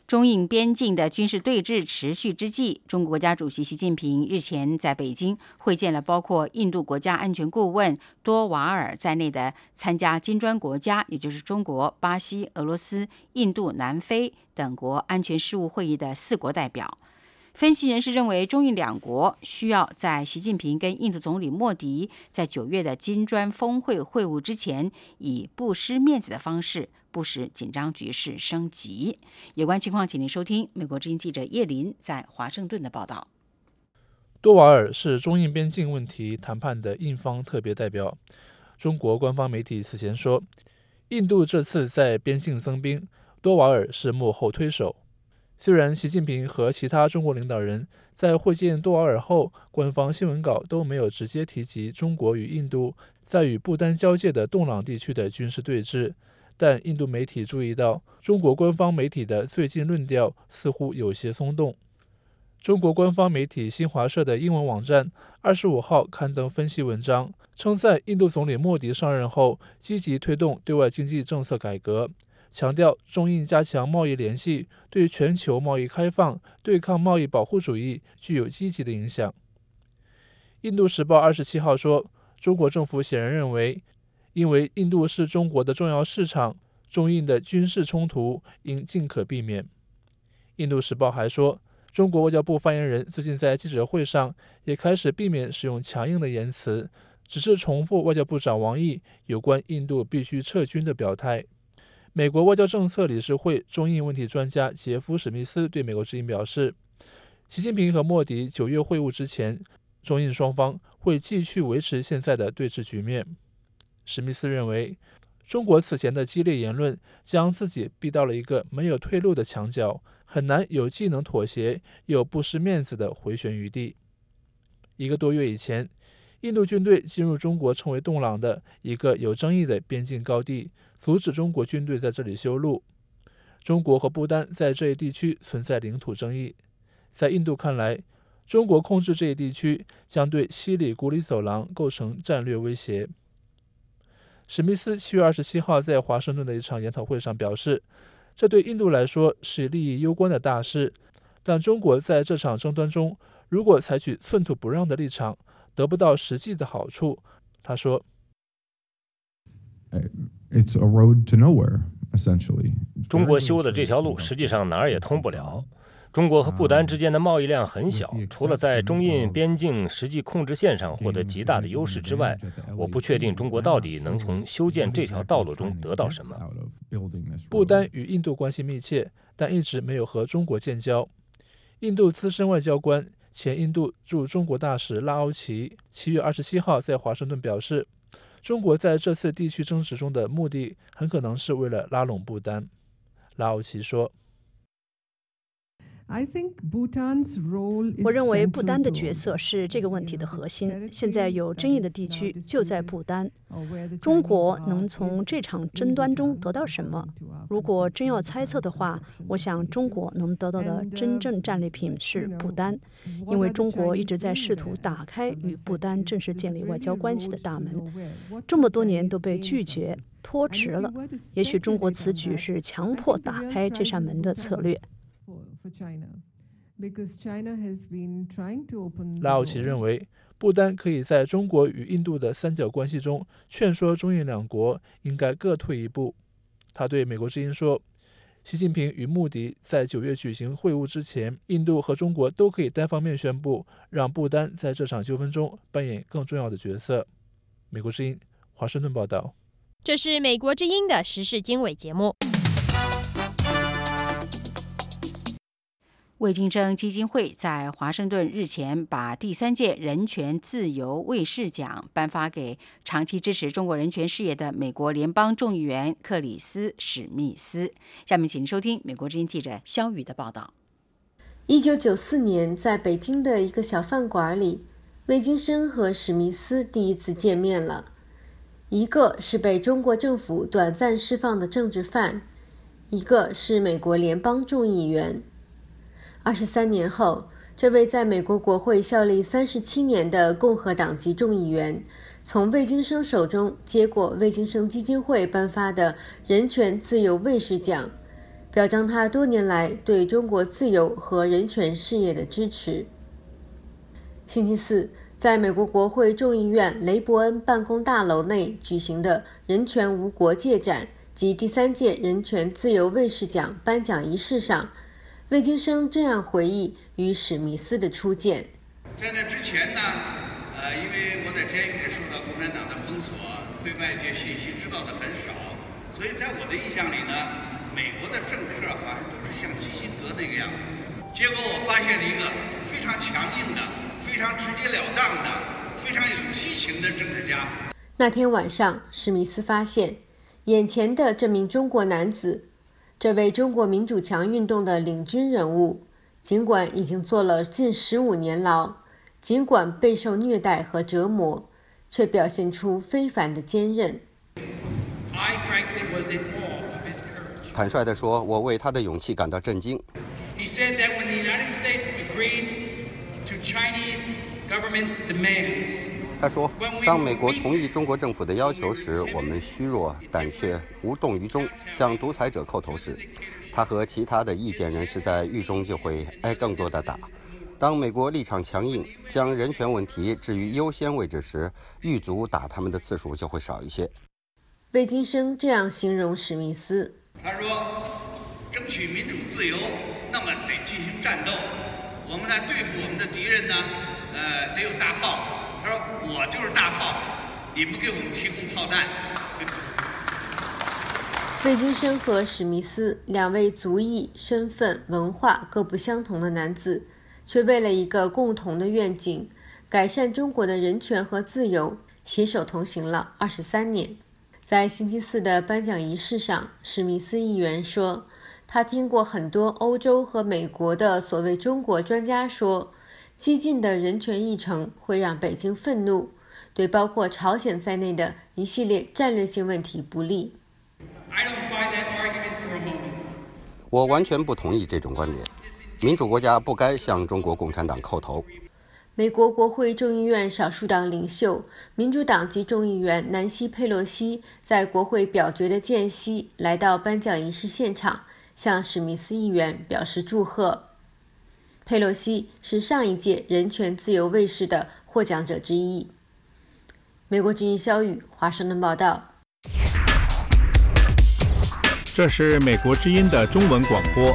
中印边境的军事对峙持续之际，中国国家主席习近平日前在北京会见了包括印度国家安全顾问多瓦尔在内的参加金砖国家，也就是中国、巴西、俄罗斯、印度、南非等国安全事务会议的四国代表。分析人士认为，中印两国需要在习近平跟印度总理莫迪在九月的金砖峰会会晤之前，以不失面子的方式，不使紧张局势升级。有关情况，请您收听美国之音记者叶林在华盛顿的报道。 多瓦尔是中印边境问题谈判的印方特别代表。中国官方媒体此前说，印度这次在边境增兵，多瓦尔是幕后推手。虽然习近平和其他中国领导人在会见多瓦尔后，官方新闻稿都没有直接提及中国与印度在与不丹交界的洞朗地区的军事对峙，但印度媒体注意到，中国官方媒体的最近论调似乎有些松动。中国官方媒体新华社的英文网站二十五号刊登分析文章，称赞印度总理莫迪上任后积极推动对外经济政策改革，强调中印加强贸易联系对全球贸易开放、对抗贸易保护主义具有积极的影响。印度时报二十七号说，中国政府显然认为，因为印度是中国的重要市场，中印的军事冲突应尽可避免。印度时报还说，中国外交部发言人最近在记者会上也开始避免使用强硬的言辞，只是重复外交部长王毅有关印度必须撤军的表态。美国外交政策理事会中印问题专家杰夫·史密斯对美国之音表示，习近平和莫迪九月会晤之前，中印双方会继续维持现在的对峙局面。史密斯认为，中国此前的激烈言论将自己逼到了一个没有退路的墙角，很难有既能妥协又不失面子的回旋余地。一个多月以前，印度军队进入中国称为洞朗的一个有争议的边境高地，阻止中国军队在这里修路。中国和不丹在这一地区存在领土争议，在印度看来，中国控制这一地区将对西里古里走廊构成战略威胁。史密斯七月二十七号在华盛顿的一场研讨会上表示，这对印度来说是利益攸关的大事，但中国在这场争端中如果采取寸土不让的立场，得不到实际的好处。他说 It's a road to nowhere, essentially. 中国修的这条路实际上哪儿也通不了。中国和不丹之间的贸易量很小，除了在中印边境实际控制线上获得极大的优势之外，我不确定中国到底能从修建这条道路中得到什么。 不丹与印度关系密切，但一直没有和中国建交。印度资深外交官、前印度驻中国大使拉奥奇七月二十七号在华盛顿表示，中国在这次地区争执中的目的很可能是为了拉拢不丹。拉奥奇说， 我认为不丹的角色是这个问题的核心。现在有争议的地区就在不丹。中国能从这场争端中得到什么？如果真要猜测的话，我想中国能得到的真正战利品是不丹，因为中国一直在试图打开与不丹正式建立外交关系的大门，这么多年都被拒绝、拖迟了。也许中国此举是强迫打开这扇门的策略。 拉奥奇认为，不丹可以在中国与印度的三角关系中劝说中印两国应该各退一步。他对美国之音说，习近平与穆迪在九月举行会晤之前，印度和中国都可以单方面宣布让不丹在这场纠纷中扮演更重要的角色。美国之音华盛顿报道。 这是美国之音的时事经纬节目。 魏京生基金会在华盛顿日前把第三届人权自由卫士奖颁发给长期支持中国人权事业的美国联邦众议员克里斯·史密斯。下面请收听美国之音记者肖宇的报道。 一九九四年，在北京的一个小饭馆里，魏京生和史密斯第一次见面了。一个是被中国政府短暂释放的政治犯，一个是美国联邦众议员。二十三年后，这位在美国国会效力三十七年的共和党籍众议员，从魏京生手中接过魏京生基金会颁发的人权自由卫士奖， 表彰他多年来对中国自由和人权事业的支持。星期四，在美国国会众议院雷伯恩办公大楼内举行的人权无国界展及第三届人权自由卫士奖颁奖仪式上，魏京生这样回忆与史密斯的初见。 在那之前呢，呃，因为我在监狱里受到共产党的封锁，对外界信息知道的很少，所以在我的印象里呢，美国的政客好像都是像基辛格那个样子。结果我发现了一个非常强硬的、非常直截了当的、非常有激情的政治家。 那天晚上，史密斯发现，眼前的这名中国男子，这位中国民主墙运动的领军人物，尽管已经坐了近十五年牢，尽管备受虐待和折磨，却表现出非凡的坚韧。 坦率地说，我为他的勇气感到震惊。 He said that when the United States agreed to Chinese government demands, 他说，当美国同意中国政府的要求时，我们虚弱、胆怯、无动于衷，向独裁者叩头时，他和其他的意见人士在狱中就会挨更多的打。当美国立场强硬，将人权问题置于优先位置时，狱卒打他们的次数就会少一些。 魏京生这样形容史密斯： 他说，争取民主自由，那么得进行战斗。我们来对付我们的敌人呢，呃，得有大炮。他说，我就是大炮，你们给我们提供炮弹。 魏京生和史密斯两位族裔、身份、文化各不相同的男子，却为了一个共同的愿景，改善中国的人权和自由，携手同行了二十三年。在星期四的颁奖仪式上，史密斯议员说，他听过很多欧洲和美国的所谓中国专家说，激进的人权议程会让北京愤怒，对包括朝鲜在内的一系列战略性问题不利。 我完全不同意这种观点。民主国家不该向中国共产党叩头。 美国国会众议院少数党领袖、民主党籍众议员南希·佩洛西在国会表决的间隙来到颁奖仪式现场，向史密斯议员表示祝贺。佩洛西是上一届人权自由卫士的获奖者之一。美国之音肖宇华盛顿报道。 这是美国之音的中文广播。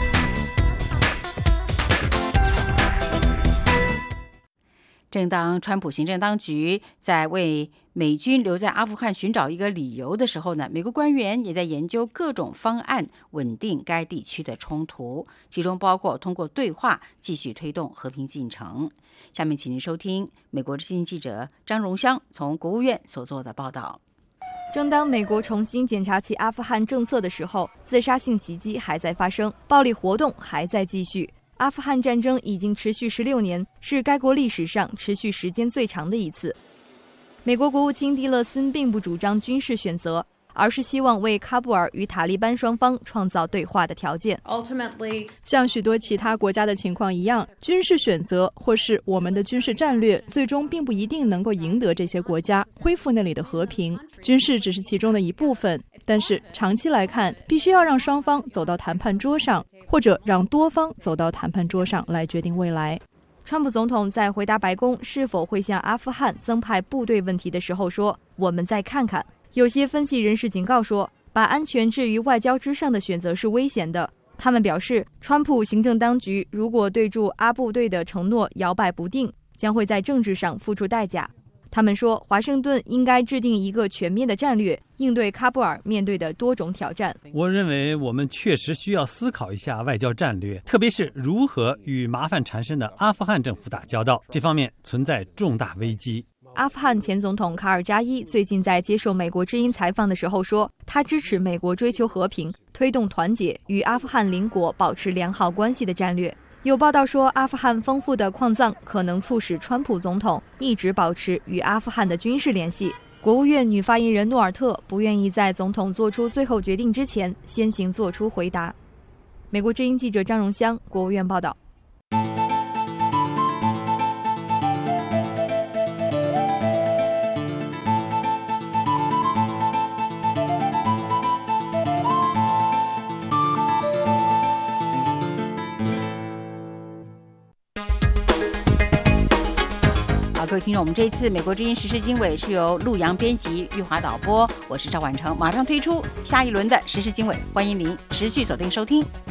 正当川普行政当局在为美军留在阿富汗寻找一个理由的时候呢，美国官员也在研究各种方案稳定该地区的冲突，其中包括通过对话继续推动和平进程。下面请您收听美国之音记者张荣香从国务院所做的报道。 正当美国重新检查其阿富汗政策的时候，自杀性袭击还在发生，暴力活动还在继续。阿富汗战争已经持续十六年，是该国历史上持续时间最长的一次。美国国务卿蒂勒森并不主张军事选择，而是希望为喀布尔与塔利班双方创造对话的条件。 Ultimately， 像许多其他国家的情况一样，军事选择或是我们的军事战略，最终并不一定能够赢得这些国家，恢复那里的和平。军事只是其中的一部分，但是长期来看，必须要让双方走到谈判桌上，或者让多方走到谈判桌上来决定未来。 川普总统在回答白宫是否会向阿富汗增派部队问题的时候说：“我们再看看。”有些分析人士警告说，把安全置于外交之上的选择是危险的。他们表示，川普行政当局如果对驻阿部队的承诺摇摆不定，将会在政治上付出代价。他们说，华盛顿应该制定一个全面的战略，应对喀布尔面对的多种挑战。 我认为我们确实需要思考一下外交战略，特别是如何与麻烦缠身的阿富汗政府打交道，这方面存在重大危机。 阿富汗前总统卡尔扎伊最近在接受美国之音采访的时候说，他支持美国追求和平、推动团结，与阿富汗邻国保持良好关系的战略。有报道说，阿富汗丰富的矿藏可能促使川普总统一直保持与阿富汗的军事联系。国务院女发言人诺尔特不愿意在总统做出最后决定之前先行做出回答。美国之音记者张荣香，国务院报道。 各位听众，我们这一次美国之音时事经纬是由陆洋编辑、玉华导播，我是赵婉成，马上推出下一轮的时事经纬，欢迎您持续锁定收听。